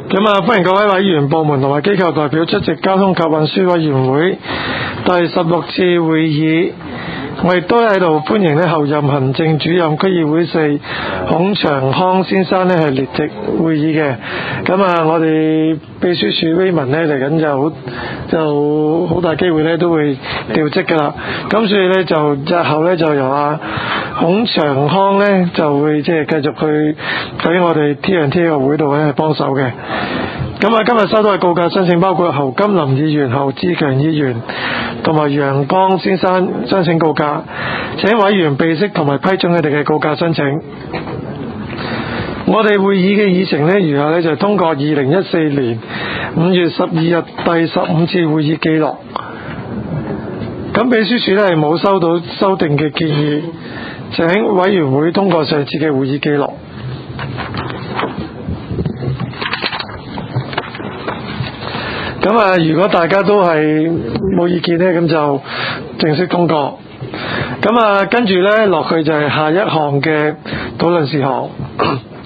咁啊，歡迎各位委員、部門同埋機構代表出席交通及運輸委員會第16次會議。我亦都喺度歡迎咧候任行政主任區議會4孔祥康先生咧係列席會議嘅。咁啊，我哋秘書處 Raymond 咧嚟緊就好大機會咧都會調職噶啦。咁所以咧就日後咧就由孔祥康咧就會即係繼續去喺我哋 T&T 嘅會度咧係幫手嘅。咁啊，今日收到嘅告假申請包括侯金林議員、侯志強議員同埋楊江先生申請告假，請委員備悉同埋批准佢哋嘅告假申請。我哋會議嘅議程呢，如下呢就通過2014年5月12日第15次會議記錄。咁秘書處呢係冇收到修訂嘅建議，請委員會通過上次嘅會議記錄。咁啊，如果大家都係冇意見呢，咁就正式通過。咁啊，跟住呢落去就係下一項嘅討論事項。